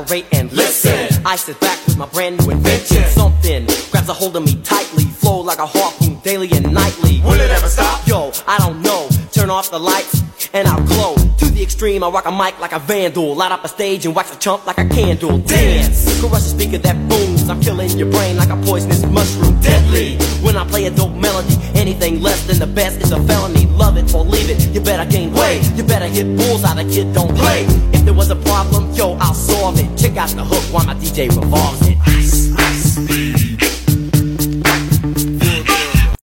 collaborate and listen. I sit back with my brand new invention. Something grabs a hold of me tightly, flow like a harpoon daily and nightly. Will it ever stop? Yo, I don't know. Turn off the lights and I'll glow. To the extreme, I rock a mic like a vandal. Light up a stage and wax a chump like a candle. Dance, crush a speaker that booms. I'm killing your brain like a poisonous mushroom. Deadly, when I play a dope melody. Anything less than the best is a felony. Love it or leave it, you better gain weight. You better hit bullseye, the kid don't play. If there was a problem, yo, I'll solve it. Check out the hook while my DJ revolves it.